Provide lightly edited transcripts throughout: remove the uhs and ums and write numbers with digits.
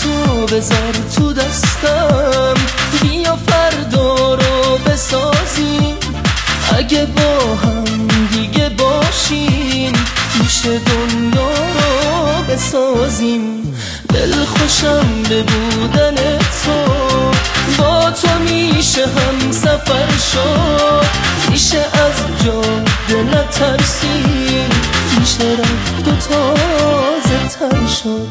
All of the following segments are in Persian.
تو بذار تو دستم، بیا فردا رو بسازیم. اگه با هم دیگه باشیم میشه دنیا رو بسازیم. دل خوشم به بودن تو، با تو میشه هم سفر شد، میشه از جاده نترسیم، میشه رفت و تازه تر شد.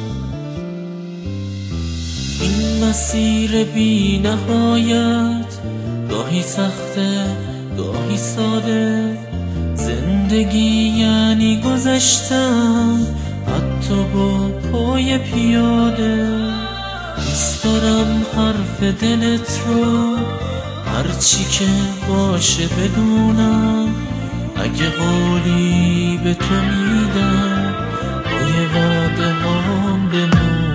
این مسیر بی نهایت گاهی سخته گاهی ساده، زندگی یعنی گذشتن حتی با پای پیاده. دوست دارم حرف دلت رو هرچی که باشه بدونم، اگه قولی به تو میدم با یه وعده هم بمونم.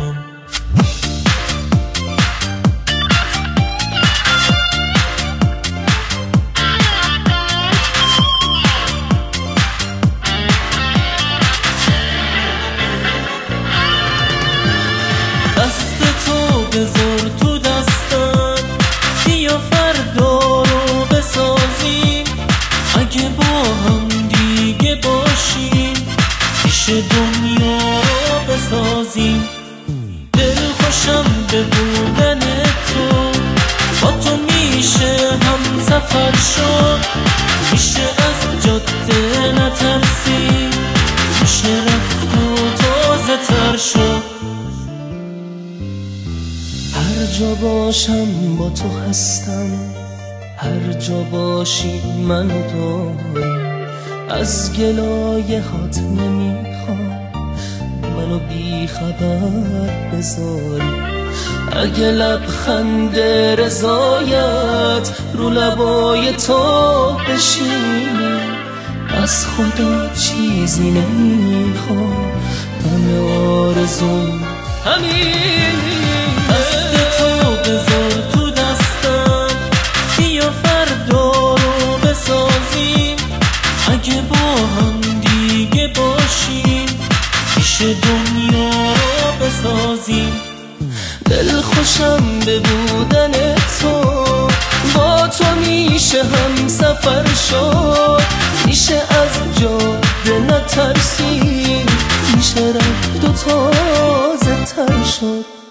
بذار تو دستم، بیا فردا رو بسازیم. اگه با هم دیگه باشیم میشه دنیا رو بسازیم. دل خوشم به بودن تو، با تو میشه هم سفر شد، میشه از جاده نترسیم، میشه رفت و تازه تر شد. هر جا باشم با تو هستم، هر جا باشی منو داری. از گلایه هات نمیخوام منو بی خبر بذاری. اگه لبخند رضایت رو لبای تو بشینه، از خدا چیزی نمیخوام، همه آرزوم همین. بذار تو دستم، بیا فردا رو بسازیم. اگه با هم دیگه باشیم میشه دنیا رو بسازیم. دل خوشم به بودن تو، با تو میشه هم سفر شد، میشه از جاده نترسیم، میشه رفت و تازه تر شد.